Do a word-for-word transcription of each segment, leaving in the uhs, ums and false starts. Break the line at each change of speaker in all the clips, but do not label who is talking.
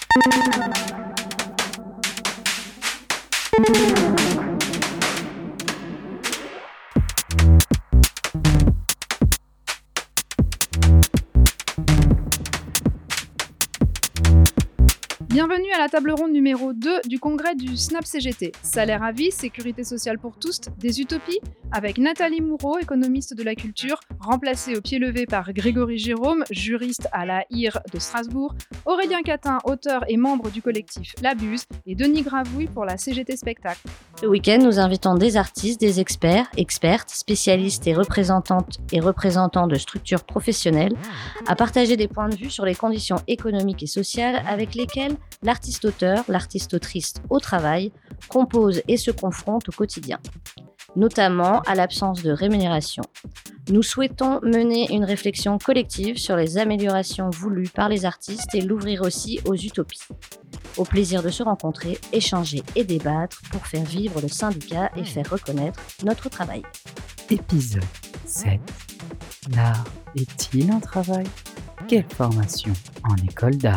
Bienvenue à la table ronde numéro deux du congrès du SNAP C G T. Salaire à vie, sécurité sociale pour tous, des utopies, avec Nathalie Moureau, économiste de la culture, remplacée au pied levé par Grégory Jérôme, juriste à la I R de Strasbourg, Aurélien Catin, auteur et membre du collectif La Buse, et Denis Gravouille pour la C G T Spectacle.
Ce week-end, nous invitons des artistes, des experts, expertes, spécialistes et représentantes et représentants de structures professionnelles à partager des points de vue sur les conditions économiques et sociales avec lesquelles l'artiste-auteur, l'artiste-autrice au travail compose et se confronte au quotidien, notamment à l'absence de rémunération. Nous souhaitons mener une réflexion collective sur les améliorations voulues par les artistes et l'ouvrir aussi aux utopies. Au plaisir de se rencontrer, échanger et débattre pour faire vivre le syndicat et faire reconnaître notre travail.
Épisode sept. L'art est-il un travail ? Quelle formation en école d'art ?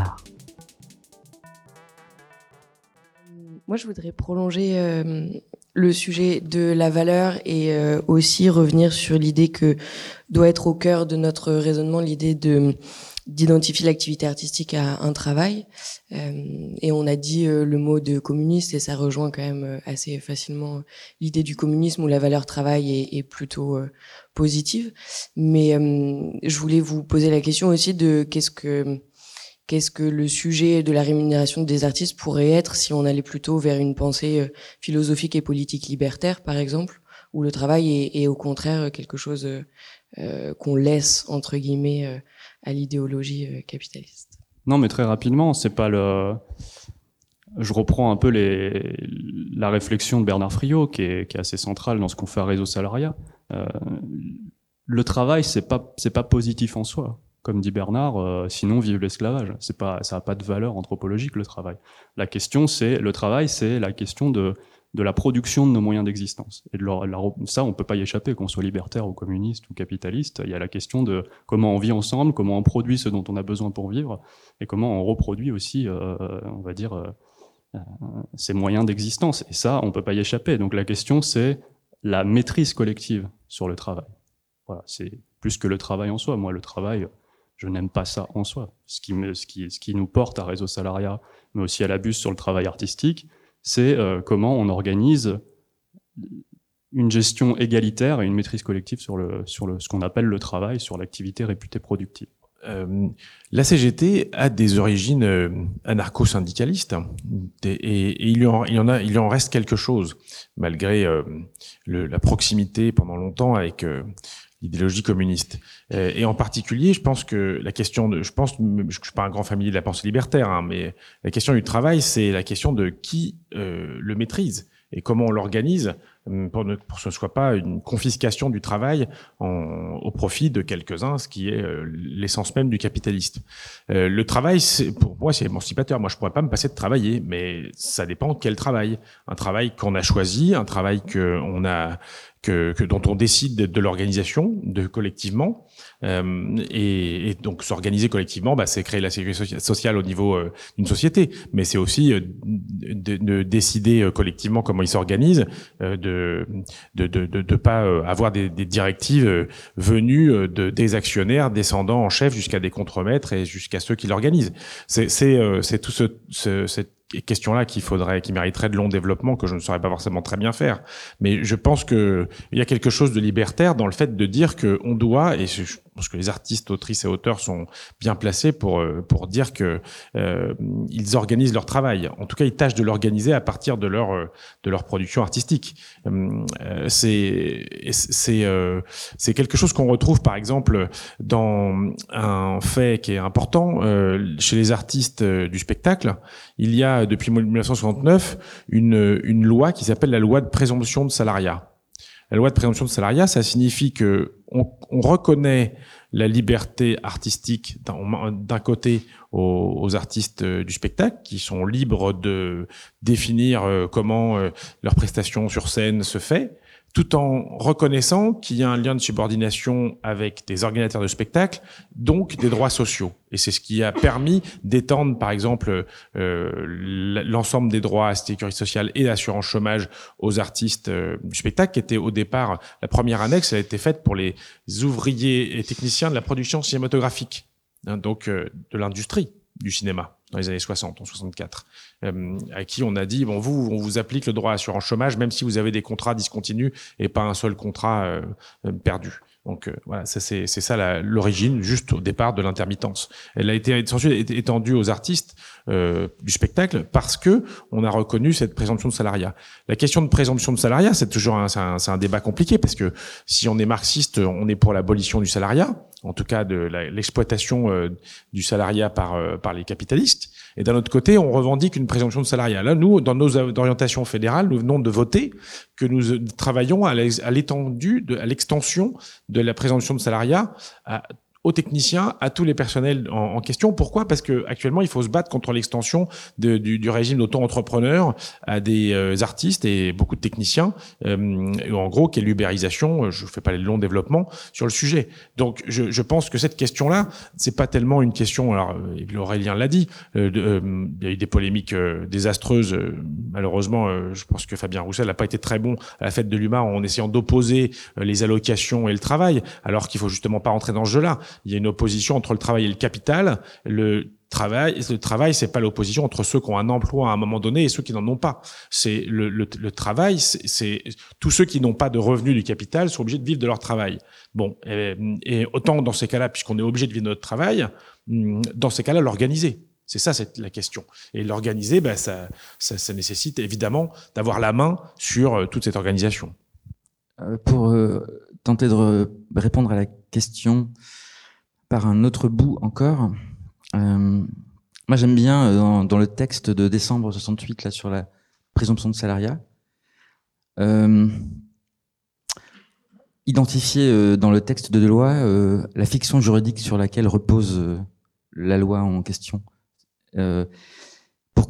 Moi, je voudrais prolonger euh, le sujet de la valeur et euh, aussi revenir sur l'idée que doit être au cœur de notre raisonnement l'idée de d'identifier l'activité artistique à un travail. Euh, et on a dit euh, le mot de communiste et ça rejoint quand même assez facilement l'idée du communisme où la valeur travail est, est plutôt euh, positive. Mais euh, je voulais vous poser la question aussi de qu'est-ce que Qu'est-ce que le sujet de la rémunération des artistes pourrait être si on allait plutôt vers une pensée philosophique et politique libertaire, par exemple, où le travail est, est au contraire quelque chose euh, qu'on laisse, entre guillemets, euh, à l'idéologie euh, capitaliste.
Non, mais très rapidement, c'est pas le... Je reprends un peu les... la réflexion de Bernard Friot, qui est, qui est assez centrale dans ce qu'on fait à Réseau Salariat. Euh, le travail, c'est pas, c'est pas positif en soi. Comme dit Bernard, euh, sinon vive l'esclavage. C'est pas, ça n'a pas de valeur anthropologique le travail. La question, c'est le travail, c'est la question de de la production de nos moyens d'existence. Et de leur, la, ça, on peut pas y échapper, qu'on soit libertaire ou communiste ou capitaliste. Il y a la question de comment on vit ensemble, comment on produit ce dont on a besoin pour vivre, et comment on reproduit aussi, euh, on va dire, euh, euh, ces moyens d'existence. Et ça, on peut pas y échapper. Donc la question, c'est la maîtrise collective sur le travail. Voilà, c'est plus que le travail en soi. Moi, le travail, je n'aime pas ça en soi. Ce qui, me, ce, qui, ce qui nous porte à Réseau Salariat, mais aussi à la Buse sur le travail artistique, c'est euh, comment on organise une gestion égalitaire et une maîtrise collective sur, le, sur le, ce qu'on appelle le travail, sur l'activité réputée productive.
Euh, la C G T a des origines euh, anarcho-syndicalistes et, et, et il, y en, il, y en a, il y en reste quelque chose, malgré euh, le, la proximité pendant longtemps avec... Euh, l'idéologie communiste. Et en particulier, je pense que la question de, je pense, je suis pas un grand familier de la pensée libertaire, hein, mais la question du travail, c'est la question de qui euh, le maîtrise et comment on l'organise pour, ne, pour que ce ne soit pas une confiscation du travail en, au profit de quelques-uns, ce qui est euh, l'essence même du capitaliste. Euh, le travail, c'est, pour moi, c'est émancipateur. Moi, je pourrais pas me passer de travailler, mais ça dépend de quel travail. Un travail qu'on a choisi, un travail que on a Que, que dont on décide de, de l'organisation, de collectivement, euh, et, et donc s'organiser collectivement, bah, c'est créer la sécurité sociale au niveau euh, d'une société, mais c'est aussi euh, de, de décider euh, collectivement comment ils s'organisent, euh, de de de de, de pas euh, avoir des, des directives euh, venues euh, de des actionnaires descendant en chef jusqu'à des contremaîtres et jusqu'à ceux qui l'organisent. C'est c'est euh, c'est tout ce, ce cette questions-là qu'il faudrait, qui mériteraient de long développement, que je ne saurais pas forcément très bien faire. Mais je pense que il y a quelque chose de libertaire dans le fait de dire que on doit, et je pense que les artistes, autrices et auteurs sont bien placés pour pour dire que euh, ils organisent leur travail. En tout cas, ils tâchent de l'organiser à partir de leur de leur production artistique. Euh, c'est c'est euh, c'est quelque chose qu'on retrouve par exemple dans un fait qui est important euh, chez les artistes du spectacle. Il y a depuis dix-neuf cent soixante-neuf une une loi qui s'appelle la loi de présomption de salariat. La loi de présomption de salariat, ça signifie que on, on reconnaît la liberté artistique d'un, d'un côté aux, aux artistes du spectacle qui sont libres de définir comment leur prestation sur scène se fait, tout en reconnaissant qu'il y a un lien de subordination avec des organisateurs de spectacles, donc des droits sociaux. Et c'est ce qui a permis d'étendre, par exemple, euh, l'ensemble des droits à sécurité sociale et d'assurance chômage aux artistes euh, du spectacle, qui était au départ, la première annexe, elle a été faite pour les ouvriers et techniciens de la production cinématographique, hein, donc euh, de l'industrie du cinéma, dans les années soixante, en soixante-quatre, euh, à qui on a dit, bon, vous, on vous applique le droit à assurance chômage, même si vous avez des contrats discontinus et pas un seul contrat euh, perdu. Donc euh, voilà, ça c'est c'est ça la, l'origine, juste au départ, de l'intermittence. Elle a été ensuite étendue aux artistes euh, du spectacle parce que on a reconnu cette présomption de salariat. La question de présomption de salariat, c'est toujours un, c'est un, c'est un débat compliqué parce que si on est marxiste, on est pour l'abolition du salariat, en tout cas de la, l'exploitation euh, du salariat par euh, par les capitalistes. Et d'un autre côté, on revendique une présomption de salariat. Là, nous, dans nos orientations fédérales, nous venons de voter que nous travaillons à l'étendue, de, à l'extension de la présomption de salariat à, aux techniciens, à tous les personnels en, en question. Pourquoi ? Parce que actuellement, il faut se battre contre l'extension de, du, du régime d'auto-entrepreneur à des euh, artistes et beaucoup de techniciens. Euh, en gros, quelle ubérisation ? Je ne fais pas les longs développements sur le sujet. Donc, je, je pense que cette question-là, c'est pas tellement une question. Alors, Aurélien l'a dit. Euh, de, euh, il y a eu des polémiques euh, désastreuses. Euh, malheureusement, euh, je pense que Fabien Roussel n'a pas été très bon à la fête de l'U M A en essayant d'opposer euh, les allocations et le travail, alors qu'il faut justement pas rentrer dans ce jeu-là. Il y a une opposition entre le travail et le capital. Le travail, le travail, c'est pas l'opposition entre ceux qui ont un emploi à un moment donné et ceux qui n'en ont pas. C'est le, le, le travail, c'est, c'est tous ceux qui n'ont pas de revenus du capital sont obligés de vivre de leur travail. Bon, et, et autant dans ces cas-là, puisqu'on est obligé de vivre de notre travail, dans ces cas-là, l'organiser. C'est ça, c'est la question. Et l'organiser, ben, ça, ça, ça nécessite évidemment d'avoir la main sur euh, toute cette organisation.
Euh, pour euh, tenter de re- répondre à la question par un autre bout encore, euh, moi j'aime bien euh, dans, dans le texte de décembre soixante-huit là sur la présomption de salariat, euh, identifier euh, dans le texte de loi euh, la fiction juridique sur laquelle repose euh, la loi en question. Euh, pourquoi ?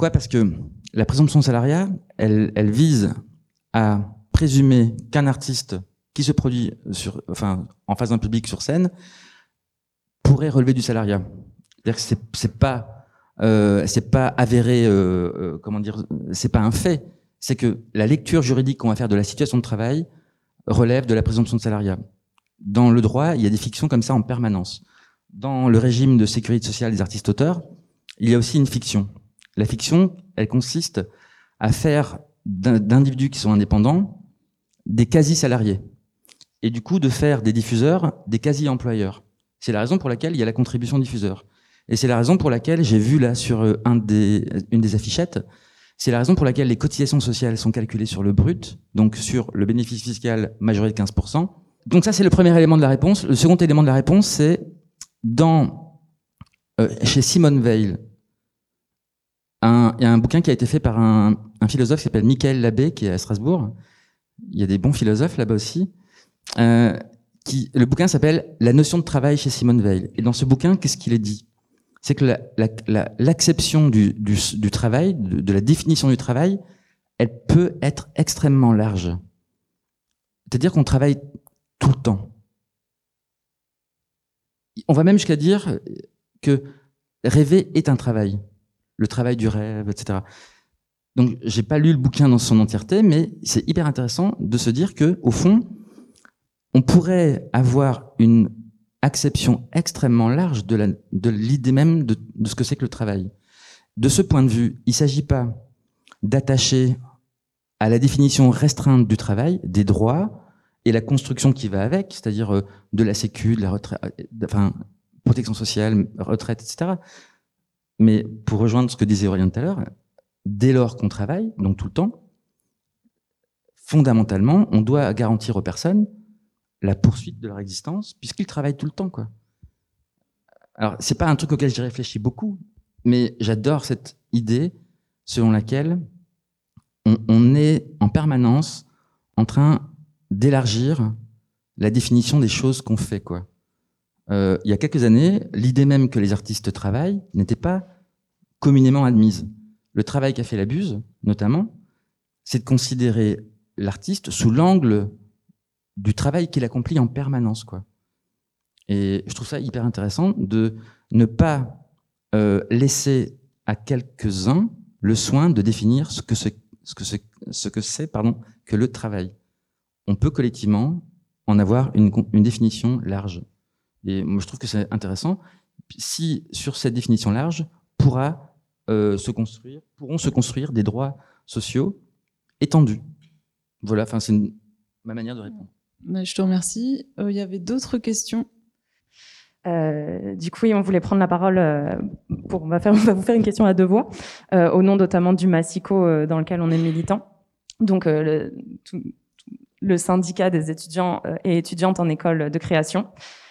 Parce que la présomption de salariat, elle, elle vise à présumer qu'un artiste qui se produit sur, enfin, en face d'un public sur scène pourrait relever du salariat. C'est-à-dire que c'est, c'est pas, euh, c'est pas avéré, euh, euh, comment dire, c'est pas un fait. C'est que la lecture juridique qu'on va faire de la situation de travail relève de la présomption de salariat. Dans le droit, il y a des fictions comme ça en permanence. Dans le régime de sécurité sociale des artistes auteurs, il y a aussi une fiction. La fiction, elle consiste à faire d'individus qui sont indépendants des quasi-salariés. Et du coup, de faire des diffuseurs des quasi-employeurs. C'est la raison pour laquelle il y a la contribution diffuseur. Et c'est la raison pour laquelle j'ai vu là sur un des, une des affichettes, c'est la raison pour laquelle les cotisations sociales sont calculées sur le brut, donc sur le bénéfice fiscal majoré de quinze pour cent. Donc ça, c'est le premier élément de la réponse. Le second élément de la réponse, c'est dans, euh, chez Simone Weil, un, il y a un bouquin qui a été fait par un, un philosophe qui s'appelle Michael Labbé, qui est à Strasbourg. Il y a des bons philosophes là-bas aussi. Euh, Qui, le bouquin s'appelle « La notion de travail chez Simone Weil ». Et dans ce bouquin, qu'est-ce qu'il est dit ? C'est que la, la, la, l'acception du, du, du travail, de, de la définition du travail, elle peut être extrêmement large. C'est-à-dire qu'on travaille tout le temps. On va même jusqu'à dire que rêver est un travail. Le travail du rêve, et cetera. Donc, j'ai pas lu le bouquin dans son entièreté, mais c'est hyper intéressant de se dire que, au fond, on pourrait avoir une acception extrêmement large de, la, de l'idée même de, de ce que c'est que le travail. De ce point de vue, il ne s'agit pas d'attacher à la définition restreinte du travail des droits et la construction qui va avec, c'est-à-dire de la sécu, de la retraite, enfin, protection sociale, retraite, et cetera. Mais pour rejoindre ce que disait Aurélien tout à l'heure, dès lors qu'on travaille, donc tout le temps, fondamentalement, on doit garantir aux personnes la poursuite de leur existence, puisqu'ils travaillent tout le temps, quoi. Alors, c'est pas un truc auquel j'ai réfléchi beaucoup, mais j'adore cette idée selon laquelle on, on est en permanence en train d'élargir la définition des choses qu'on fait, quoi. Euh, il y a quelques années, l'idée même que les artistes travaillent n'était pas communément admise. Le travail qu'a fait la Buse, notamment, c'est de considérer l'artiste sous l'angle du travail qu'il accomplit en permanence, quoi. Et je trouve ça hyper intéressant de ne pas euh, laisser à quelques-uns le soin de définir ce que c'est, ce que c'est, ce que c'est, pardon, que le travail. On peut collectivement en avoir une, une définition large. Et moi, je trouve que c'est intéressant. Si, sur cette définition large, pourra euh, se construire, pourront se construire des droits sociaux étendus. Voilà, enfin, c'est une, ma manière de répondre.
Mais je te remercie. Il euh, y avait d'autres questions?
Euh, du coup, oui, on voulait prendre la parole euh, pour, on va faire, on va vous faire une question à deux voix, euh, au nom notamment du Massico euh, dans lequel on est militant. Donc, euh, le, tout, le syndicat des étudiants euh, et étudiantes en école de création.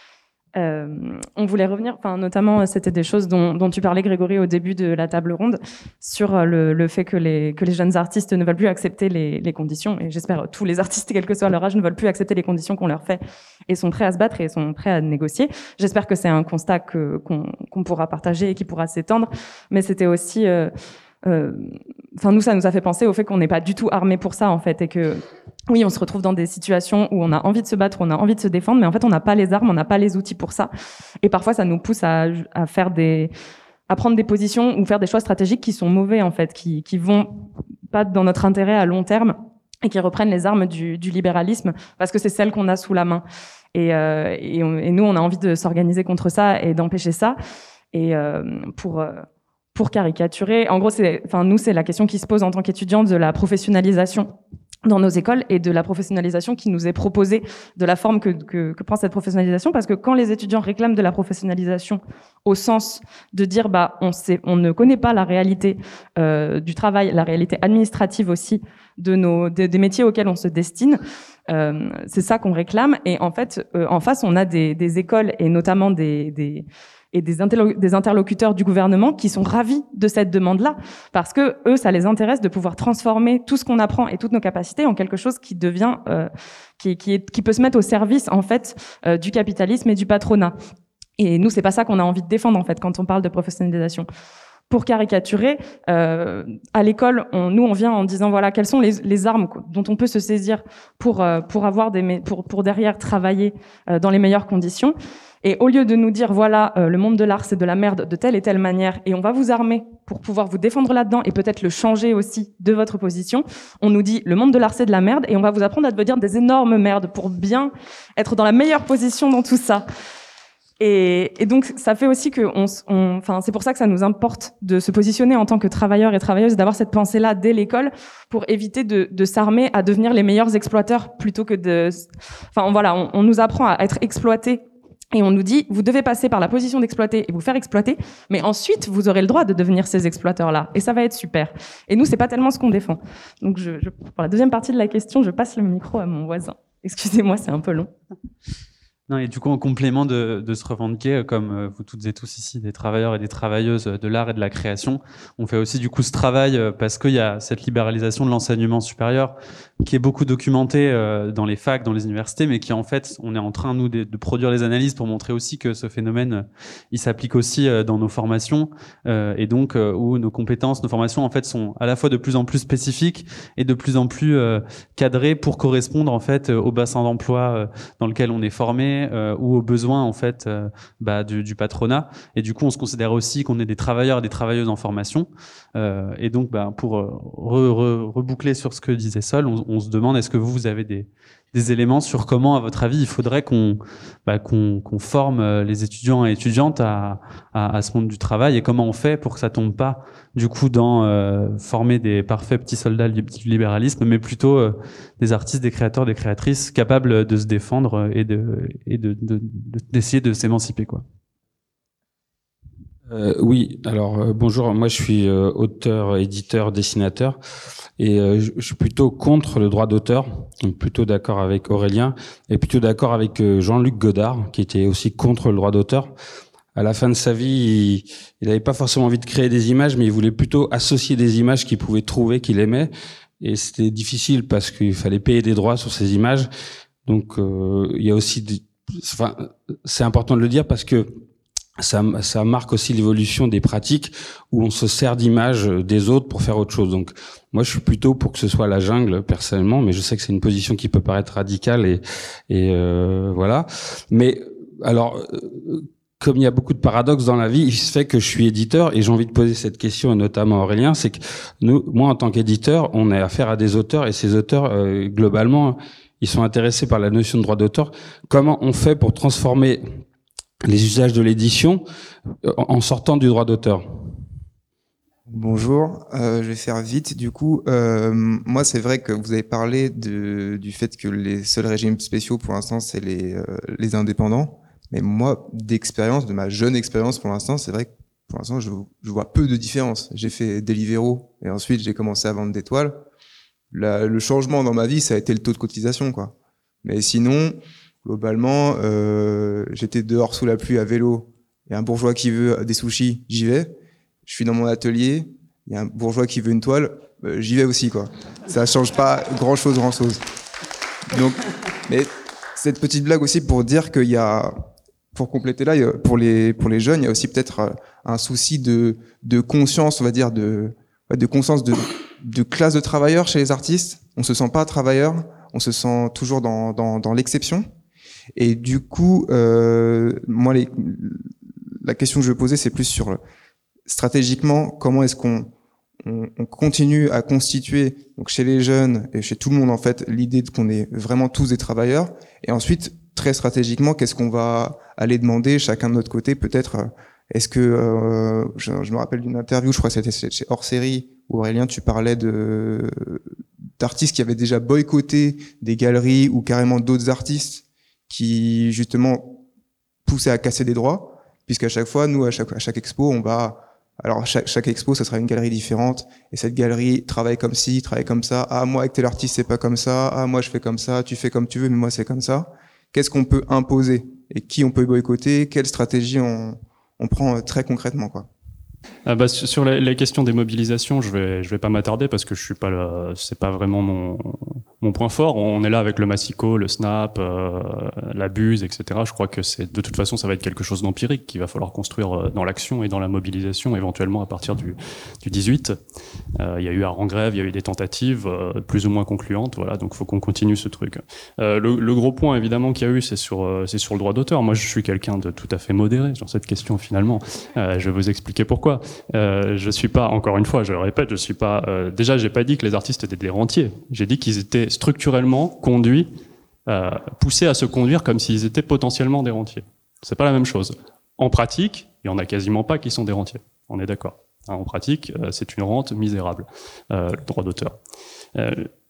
Euh, on voulait revenir, enfin, notamment, c'était des choses dont, dont tu parlais, Grégory, au début de la table ronde, sur le, le fait que les, que les jeunes artistes ne veulent plus accepter les, les conditions, et j'espère tous les artistes, quel que soit leur âge, ne veulent plus accepter les conditions qu'on leur fait, et sont prêts à se battre et sont prêts à négocier. J'espère que c'est un constat que, qu'on, qu'on pourra partager et qui pourra s'étendre, mais c'était aussi... Euh, euh, enfin, nous, ça nous a fait penser au fait qu'on n'est pas du tout armés pour ça, en fait, et que oui, on se retrouve dans des situations où on a envie de se battre, où on a envie de se défendre, mais en fait, on n'a pas les armes, on n'a pas les outils pour ça. Et parfois, ça nous pousse à, à faire des, à prendre des positions ou faire des choix stratégiques qui sont mauvais, en fait, qui, qui vont pas dans notre intérêt à long terme et qui reprennent les armes du, du libéralisme parce que c'est celles qu'on a sous la main. Et, euh, et, on, et nous, on a envie de s'organiser contre ça et d'empêcher ça. Et euh, pour euh, pour caricaturer, en gros, c'est, enfin, nous, c'est la question qui se pose en tant qu'étudiants de la professionnalisation dans nos écoles et de la professionnalisation qui nous est proposée, de la forme que, que, que prend cette professionnalisation, parce que quand les étudiants réclament de la professionnalisation au sens de dire bah on sait, on ne connaît pas la réalité euh, du travail, la réalité administrative aussi de nos de, des métiers auxquels on se destine, euh, c'est ça qu'on réclame. Et en fait, euh, en face, on a des, des écoles et notamment des, des et des, interlo- des interlocuteurs du gouvernement qui sont ravis de cette demande-là, parce que eux, ça les intéresse de pouvoir transformer tout ce qu'on apprend et toutes nos capacités en quelque chose qui devient, euh, qui, qui, est, qui peut se mettre au service en fait euh, du capitalisme et du patronat. Et nous, c'est pas ça qu'on a envie de défendre en fait quand on parle de professionnalisation. Pour caricaturer, euh, à l'école, on, nous, on vient en disant voilà quelles sont les, les armes dont on peut se saisir pour euh, pour avoir des pour pour derrière travailler euh, dans les meilleures conditions. Et au lieu de nous dire, voilà, euh, le monde de l'art, c'est de la merde de telle et telle manière, et on va vous armer pour pouvoir vous défendre là-dedans et peut-être le changer aussi de votre position, on nous dit, le monde de l'art, c'est de la merde, et on va vous apprendre à devenir des énormes merdes pour bien être dans la meilleure position dans tout ça. Et, et donc, ça fait aussi que, on, on, enfin, c'est pour ça que ça nous importe de se positionner en tant que travailleurs et travailleuses, d'avoir cette pensée-là dès l'école pour éviter de, de s'armer à devenir les meilleurs exploiteurs plutôt que de, enfin, voilà, on, on nous apprend à être exploités. Et on nous dit, vous devez passer par la position d'exploiter et vous faire exploiter, mais ensuite, vous aurez le droit de devenir ces exploiteurs-là. Et ça va être super. Et nous, c'est pas tellement ce qu'on défend. Donc, je, je, pour la deuxième partie de la question, je passe le micro à mon voisin. Excusez-moi, c'est un peu long.
Non, et du coup, en complément de, de se revendiquer, comme vous toutes et tous ici, des travailleurs et des travailleuses de l'art et de la création, on fait aussi du coup ce travail parce qu'il y a cette libéralisation de l'enseignement supérieur qui est beaucoup documentée dans les facs, dans les universités, mais qui en fait, on est en train, nous, de, de produire les analyses pour montrer aussi que ce phénomène, il s'applique aussi dans nos formations, et donc où nos compétences, nos formations, en fait, sont à la fois de plus en plus spécifiques et de plus en plus cadrées pour correspondre, en fait, au bassin d'emploi dans lequel on est formé, Euh, ou aux besoins en fait euh, bah, du, du patronat. Et du coup, on se considère aussi qu'on est des travailleurs et des travailleuses en formation. Euh, et donc, bah, pour euh, re, re, reboucler sur ce que disait Sol, on, on se demande est-ce que vous, vous avez des, des éléments sur comment, à votre avis, il faudrait qu'on, bah, qu'on, qu'on forme les étudiants et étudiantes à, à, à ce monde du travail, et comment on fait pour que ça tombe pas du coup dans euh, former des parfaits petits soldats du libéralisme, mais plutôt euh, des artistes, des créateurs, des créatrices capables de se défendre et de et de, de, de d'essayer de s'émanciper, quoi.
Euh, oui, alors euh, bonjour, moi je suis euh, auteur, éditeur, dessinateur, et euh, je, je suis plutôt contre le droit d'auteur, donc plutôt d'accord avec Aurélien, et plutôt d'accord avec euh, Jean-Luc Godard, qui était aussi contre le droit d'auteur. À la fin de sa vie, il n'avait pas forcément envie de créer des images, mais il voulait plutôt associer des images qu'il pouvait trouver, qu'il aimait, et c'était difficile parce qu'il fallait payer des droits sur ces images. Donc euh, il y a aussi des, enfin, c'est important de le dire parce que ça, ça marque aussi l'évolution des pratiques où on se sert d'images des autres pour faire autre chose. Donc, moi, je suis plutôt pour que ce soit la jungle, personnellement, mais je sais que c'est une position qui peut paraître radicale et, et euh, voilà. Mais alors, euh, comme il y a beaucoup de paradoxes dans la vie, il se fait que je suis éditeur et j'ai envie de poser cette question, et notamment à Aurélien, c'est que nous, moi, en tant qu'éditeur, on a affaire à des auteurs et ces auteurs, euh, globalement, ils sont intéressés par la notion de droit d'auteur. Comment on fait pour transformer les usages de l'édition en sortant du droit d'auteur?
Bonjour, euh, je vais faire vite. Du coup, euh, moi, c'est vrai que vous avez parlé de, du fait que les seuls régimes spéciaux, pour l'instant, c'est les, euh, les indépendants. Mais moi, d'expérience, de ma jeune expérience, pour l'instant, c'est vrai que pour l'instant, je, je vois peu de différence. J'ai fait Deliveroo et ensuite j'ai commencé à vendre des toiles. La, le changement dans ma vie, ça a été le taux de cotisation, quoi. Mais sinon, globalement, euh, j'étais dehors sous la pluie à vélo. Il y a un bourgeois qui veut des sushis, j'y vais. Je suis dans mon atelier, il y a un bourgeois qui veut une toile, euh, j'y vais aussi, quoi. Ça change pas grand chose, grand chose. Donc, mais cette petite blague aussi pour dire qu'il y a, pour compléter là, pour les pour les jeunes, il y a aussi peut-être un souci de de conscience, on va dire, de de conscience de de classe de travailleurs chez les artistes. On se sent pas travailleur, on se sent toujours dans dans dans l'exception. Et du coup, euh, moi, les, la question que je vais poser, c'est plus sur stratégiquement, comment est-ce qu'on on, on continue à constituer, donc chez les jeunes et chez tout le monde en fait, l'idée qu'on est vraiment tous des travailleurs. Et ensuite, très stratégiquement, qu'est-ce qu'on va aller demander chacun de notre côté? Peut-être, est-ce que euh, je, je me rappelle d'une interview, je crois que c'était chez Hors Série, où Aurélien, tu parlais de d'artistes qui avaient déjà boycotté des galeries ou carrément d'autres artistes qui justement poussaient à casser des droits, puisqu'à chaque fois, nous, à chaque, à chaque expo, on va... Alors, chaque, chaque expo, ça sera une galerie différente, et cette galerie travaille comme ci, travaille comme ça. Ah, moi, avec tel artiste, c'est pas comme ça. Ah, moi, je fais comme ça. Tu fais comme tu veux, mais moi, c'est comme ça. Qu'est-ce qu'on peut imposer? Et qui on peut boycotter? Quelle stratégie on, on prend très concrètement, quoi?
Ah bah, sur les, les questions des mobilisations, je vais je vais pas m'attarder parce que je suis pas là, c'est pas vraiment mon mon point fort. On est là avec le massicot, le snap, euh, la buse, et cetera. Je crois que c'est de toute façon ça va être quelque chose d'empirique qu'il va falloir construire dans l'action et dans la mobilisation éventuellement à partir du du dix-huit. Euh, il y a eu un grève, il y a eu des tentatives euh, plus ou moins concluantes. Voilà, donc faut qu'on continue ce truc. Euh, le, le gros point évidemment qu'il y a eu, c'est sur euh, c'est sur le droit d'auteur. Moi, je suis quelqu'un de tout à fait modéré sur cette question finalement. Euh, je vais vous expliquer pourquoi. Euh, je suis pas, encore une fois, je le répète, je suis pas. Euh, déjà, j'ai pas dit que les artistes étaient des rentiers. J'ai dit qu'ils étaient structurellement conduits, euh, poussés à se conduire comme s'ils étaient potentiellement des rentiers. C'est pas la même chose. En pratique, il y en a quasiment pas qui sont des rentiers. On est d'accord. Hein, en pratique, euh, c'est une rente misérable, euh, le droit d'auteur. Euh,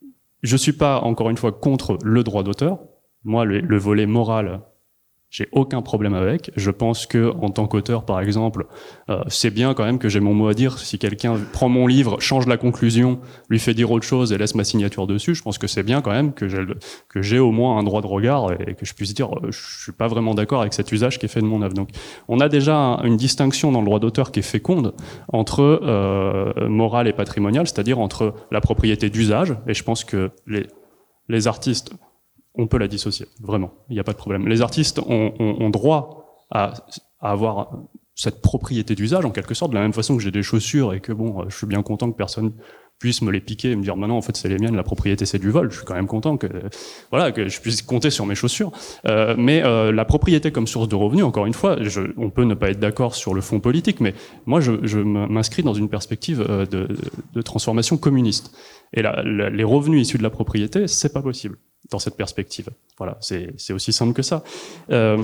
je suis pas, encore une fois, contre le droit d'auteur. Moi, le, le volet moral, j'ai aucun problème avec. Je pense que, en tant qu'auteur, par exemple, euh, c'est bien quand même que j'ai mon mot à dire. Si quelqu'un prend mon livre, change la conclusion, lui fait dire autre chose et laisse ma signature dessus, je pense que c'est bien quand même que j'ai, que j'ai au moins un droit de regard et que je puisse dire, euh, je suis pas vraiment d'accord avec cet usage qui est fait de mon œuvre. Donc, on a déjà un, une distinction dans le droit d'auteur qui est féconde entre euh, morale et patrimonial, c'est-à-dire entre la propriété d'usage. Et je pense que les les artistes, on peut la dissocier, vraiment, il n'y a pas de problème. Les artistes ont, ont, ont droit à, à avoir cette propriété d'usage, en quelque sorte, de la même façon que j'ai des chaussures et que bon, je suis bien content que personne puisse me les piquer et me dire maintenant en fait c'est les miennes, la propriété c'est du vol. Je suis quand même content que voilà que je puisse compter sur mes chaussures. Euh, mais euh, la propriété comme source de revenus, encore une fois, je, on peut ne pas être d'accord sur le fond politique, mais moi je, je m'inscris dans une perspective de, de, de transformation communiste. Et la, la, les revenus issus de la propriété, c'est pas possible dans cette perspective. Voilà, c'est, c'est aussi simple que ça. Euh,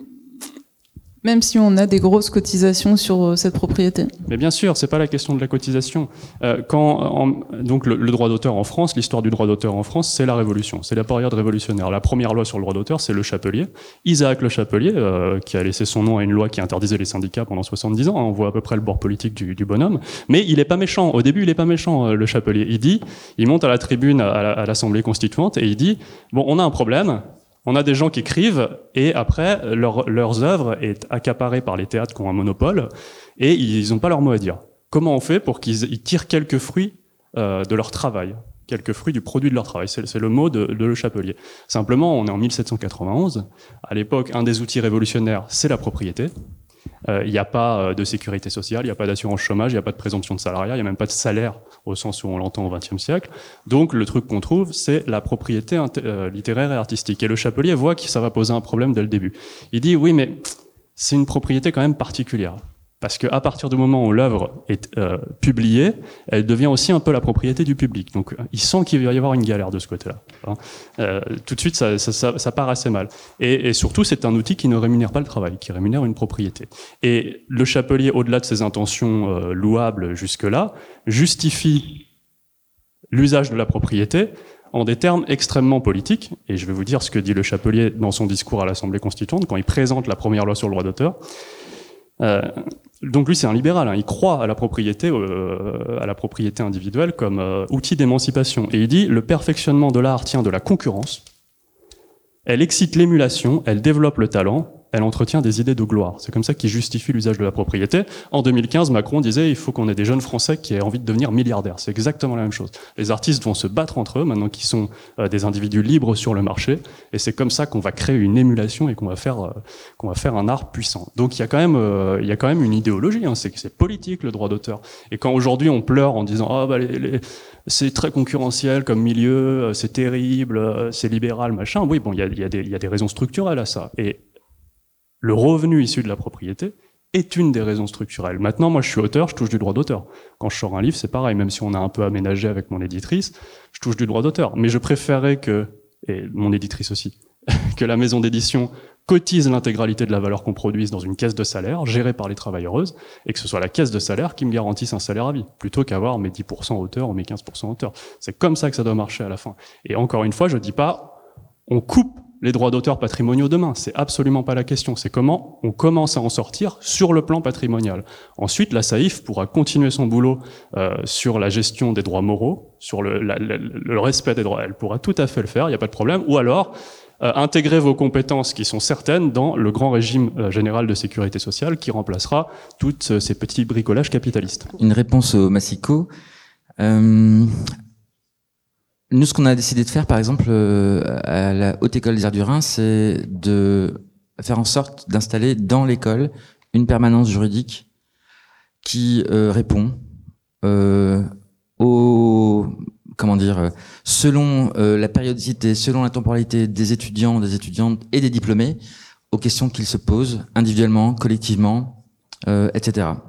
Même si on a des grosses cotisations sur cette propriété.
Mais bien sûr, c'est pas la question de la cotisation. Euh, quand en, donc le, le droit d'auteur en France, l'histoire du droit d'auteur en France, c'est la Révolution, c'est la période révolutionnaire. La première loi sur le droit d'auteur, c'est le Chapelier, Isaac Le Chapelier, euh, qui a laissé son nom à une loi qui interdisait les syndicats pendant soixante-dix ans. On voit à peu près le bord politique du, du bonhomme. Mais il est pas méchant. Au début, il est pas méchant, Le Chapelier. Il dit, il monte à la tribune à, la, à l'Assemblée constituante et il dit, bon, on a un problème. On a des gens qui écrivent et après, leur, leurs œuvres est accaparées par les théâtres qui ont un monopole et ils n'ont pas leur mot à dire. Comment on fait pour qu'ils ils tirent quelques fruits euh, de leur travail, quelques fruits du produit de leur travail? C'est, c'est le mot de, de Le Chapelier. Simplement, on est en mille sept cent quatre-vingt-onze. À l'époque, un des outils révolutionnaires, c'est la propriété. Euh, Il n'y a pas de sécurité sociale, il n'y a pas d'assurance chômage, il n'y a pas de présomption de salariat, il n'y a même pas de salaire au sens où on l'entend au vingtième siècle. Donc le truc qu'on trouve, c'est la propriété euh, littéraire et artistique. Et le Chapelier voit que ça va poser un problème dès le début. Il dit oui, mais c'est une propriété quand même particulière. Parce qu'à partir du moment où l'œuvre est euh, publiée, elle devient aussi un peu la propriété du public. Donc il sent qu'il va y avoir une galère de ce côté-là. Hein. Euh, tout de suite, ça, ça, ça, ça part assez mal. Et, et surtout, c'est un outil qui ne rémunère pas le travail, qui rémunère une propriété. Et le Chapelier, au-delà de ses intentions euh, louables jusque-là, justifie l'usage de la propriété en des termes extrêmement politiques. Et je vais vous dire ce que dit le Chapelier dans son discours à l'Assemblée constituante, quand il présente la première loi sur le droit d'auteur. Euh, donc lui, c'est un libéral, hein. Il croit à la propriété, euh, à la propriété individuelle comme euh, outil d'émancipation. Et il dit le perfectionnement de l'art tient de la concurrence. Elle excite l'émulation, elle développe le talent, elle entretient des idées de gloire. C'est comme ça qu'il justifie l'usage de la propriété. En deux mille quinze, Macron disait il faut qu'on ait des jeunes Français qui aient envie de devenir milliardaires. C'est exactement la même chose. Les artistes vont se battre entre eux maintenant qu'ils sont euh, des individus libres sur le marché, et c'est comme ça qu'on va créer une émulation et qu'on va faire euh, qu'on va faire un art puissant. Donc il y a quand même euh, il y a quand même une idéologie. Hein. C'est c'est politique le droit d'auteur. Et quand aujourd'hui on pleure en disant ah oh, bah les, les c'est très concurrentiel comme milieu, c'est terrible, c'est libéral, machin. Oui, bon, il y a, il y a des, il y a des raisons structurelles à ça. Et le revenu issu de la propriété est une des raisons structurelles. Maintenant, moi, je suis auteur, je touche du droit d'auteur. Quand je sors un livre, c'est pareil, même si on a un peu aménagé avec mon éditrice, je touche du droit d'auteur. Mais je préférerais que, et mon éditrice aussi, que la maison d'édition cotise l'intégralité de la valeur qu'on produise dans une caisse de salaire gérée par les travailleuses, et que ce soit la caisse de salaire qui me garantisse un salaire à vie, plutôt qu'avoir mes dix pour cent auteurs ou mes quinze pour cent auteurs. C'est comme ça que ça doit marcher à la fin. Et encore une fois, je dis pas, on coupe les droits d'auteur patrimoniaux demain. C'est absolument pas la question. C'est comment on commence à en sortir sur le plan patrimonial. Ensuite, la SAIF pourra continuer son boulot euh, sur la gestion des droits moraux, sur le, la, la, le respect des droits. Elle pourra tout à fait le faire, il n'y a pas de problème. Ou alors, euh, intégrer vos compétences qui sont certaines dans le grand régime euh, général de sécurité sociale qui remplacera tous euh, ces petits bricolages capitalistes.
Une réponse au Massico. Euh... Nous, ce qu'on a décidé de faire, par exemple, euh, à la Haute École des Arts du Rhin, c'est de faire en sorte d'installer dans l'école une permanence juridique qui euh, répond euh, aux, comment dire, selon euh, la périodicité, selon la temporalité des étudiants, des étudiantes et des diplômés, aux questions qu'ils se posent individuellement, collectivement, euh, et cetera.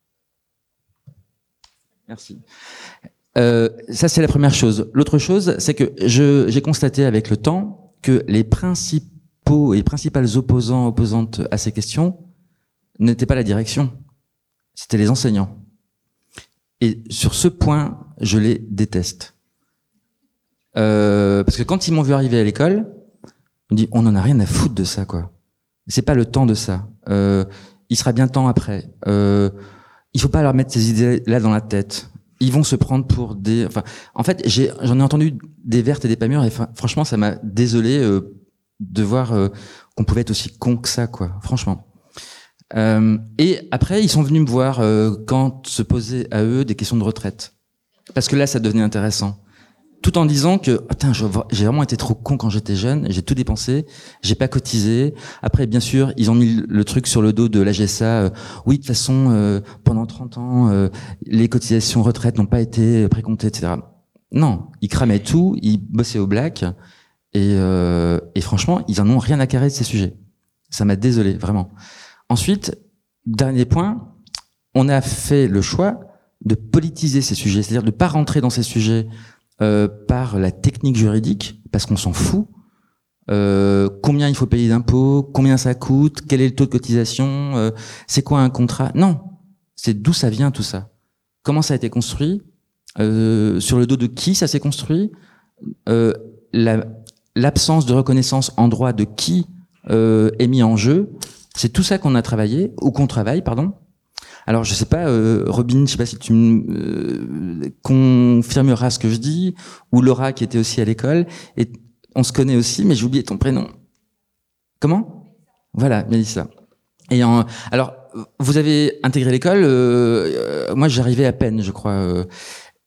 Merci. Euh, ça, c'est la première chose. L'autre chose, c'est que je, j'ai constaté avec le temps que les principaux et principales opposants, opposantes à ces questions n'étaient pas la direction, c'était les enseignants. Et sur ce point, je les déteste. Euh, parce que quand ils m'ont vu arriver à l'école, on dit, on n'en a rien à foutre de ça, quoi. C'est pas le temps de ça. Euh, il sera bien temps après. Euh, il faut pas leur mettre ces idées-là dans la tête. Ils vont se prendre pour des... Enfin, en fait, j'ai, j'en ai entendu des vertes et des pas mûres, et franchement, ça m'a désolé euh, de voir euh, qu'on pouvait être aussi con que ça, quoi. Franchement. Euh, et après, ils sont venus me voir euh, quand se posaient à eux des questions de retraite, parce que là, ça devenait intéressant. Tout en disant que, putain, j'ai vraiment été trop con quand j'étais jeune, j'ai tout dépensé, j'ai pas cotisé. Après, bien sûr, ils ont mis le truc sur le dos de l'A G S A. Euh, oui, de toute façon, euh, pendant trente ans, euh, les cotisations retraite n'ont pas été précomptées, et cetera. Non, ils cramaient tout, ils bossaient au black, et, euh, et franchement, ils en ont rien à carrer de ces sujets. Ça m'a désolé, vraiment. Ensuite, dernier point, on a fait le choix de politiser ces sujets, c'est-à-dire de pas rentrer dans ces sujets Euh, par la technique juridique, parce qu'on s'en fout. Euh, combien il faut payer d'impôts, combien ça coûte, quel est le taux de cotisation, euh, c'est quoi un contrat. Non, c'est d'où ça vient tout ça. Comment ça a été construit, euh, sur le dos de qui ça s'est construit, euh, la, l'absence de reconnaissance en droit de qui euh, est mis en jeu. C'est tout ça qu'on a travaillé, ou qu'on travaille, pardon. Alors, je sais pas, euh, Robin, je sais pas si tu me euh, confirmeras ce que je dis, ou Laura qui était aussi à l'école, et on se connaît aussi, mais j'ai oublié ton prénom. Comment ? Voilà, Mélissa. Et en, alors, vous avez intégré l'école, euh, euh, moi j'arrivais à peine, je crois. Euh,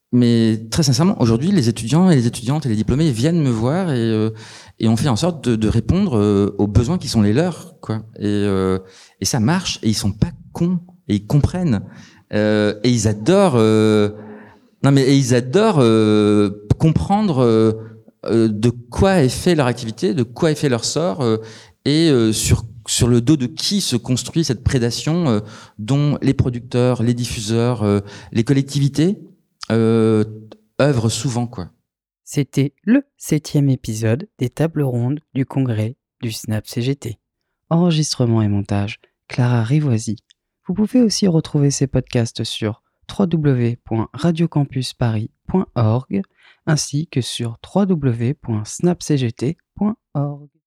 mais très sincèrement, aujourd'hui, les étudiants et les étudiantes et les diplômés viennent me voir et, euh, et on fait en sorte de, de répondre euh, aux besoins qui sont les leurs, quoi. Et, euh, et ça marche, et ils sont pas cons, et ils comprennent, euh, et ils adorent, euh, non mais et ils adorent euh, comprendre euh, euh, de quoi est fait leur activité, de quoi est fait leur sort, euh, et euh, sur sur le dos de qui se construit cette prédation euh, dont les producteurs, les diffuseurs, euh, les collectivités Euh, œuvre souvent, quoi.
C'était le septième épisode des tables rondes du congrès du SNAP C G T. Enregistrement et montage, Clara Rivoisi. Vous pouvez aussi retrouver ces podcasts sur w w w point radio campus paris point org ainsi que sur w w w point snap c g t point org.